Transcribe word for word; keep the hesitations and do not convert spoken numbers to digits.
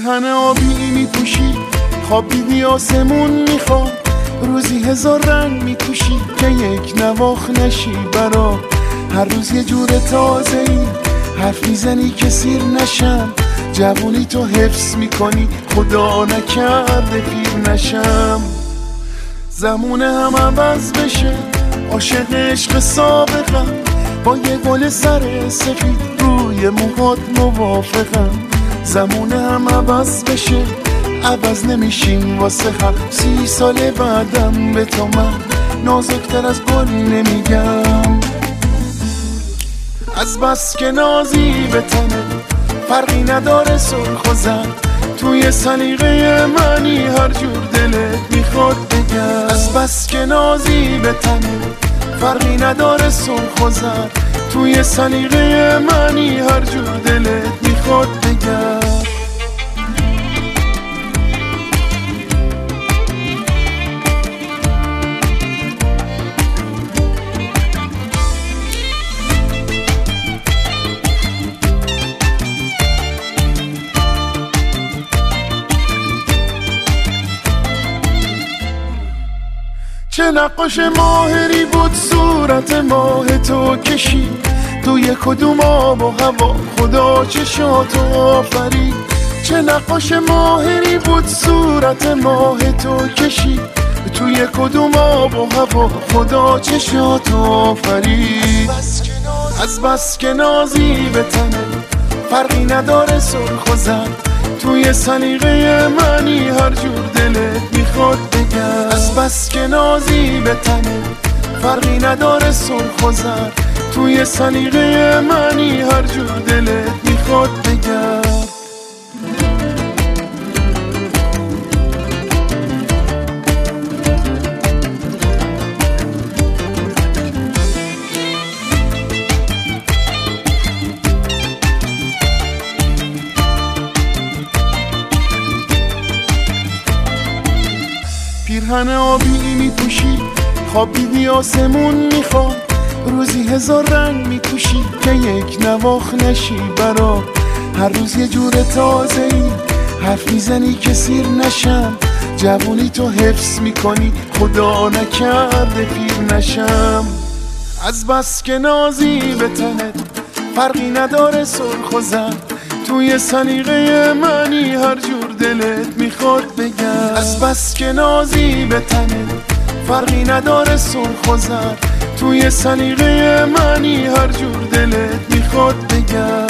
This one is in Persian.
پیرهن آبی میپوشی، خوابیدی آسمون میخواد، روزی هزار رنگ میکوشی که یک نواخ نشی برا. هر روز یه جور تازه ای حرف میزنی که سیر نشم، جوونی تو حفظ میکنی خدا نکرده پیر نشم. زمونه هم عوض بشه، عاشق عشق سابقم، با یه گل سر سفید روی موهات موافقم. زمونه هم عوض بشه، عوض نمیشیم واسه هم. سی سال بعدم به تو من نازکتر از گل نمیگم. از بس که نازی به تنه فرقی نداره سرخ و زرد، توی سلیقه منی هر جور دلت میخواد بگم. از بس که نازی به تنه فرقی نداره سرخ و زرد، توی سلیقه منی هر جور دلت میخواد بگم. چه نقاش ماهری بود صورت ماه تو کشی، توی کدوم آب و هوا خدا چشاتو آفرید. چه نقاش ماهری بود صورت ماه تو کشی، توی کدوم آب و هوا خدا چشاتو آفرید. از بس که نازی به تنه فرقی نداره سرخ و زرد، توی سلیقه منی هر جور دلت میخواد بگم. از بس که نازی به تنه فرقی نداره سرخ و زرد، توی سلیقه منی هر جور دلت میخواد بگم. پیرهن آبی میپوشی، خوابیدی آسمون میخواد، روزی هزار رنگ میکوشی که یک نواخ نشی برا. هر روز یه جور تازه ای حرف میزنی که سیر نشم، جوونی تو حفظ میکنی خدا نکرده پیر نشم. از بس که نازی به تنت فرقی نداره سرخ و زرد، توی سلیقه منی هر جور دلت میخواد بگم. از بس که نازی به تنت فرقی نداره سرخ و زرد، توی سلیقه منی هر جور دلت میخواد بگم.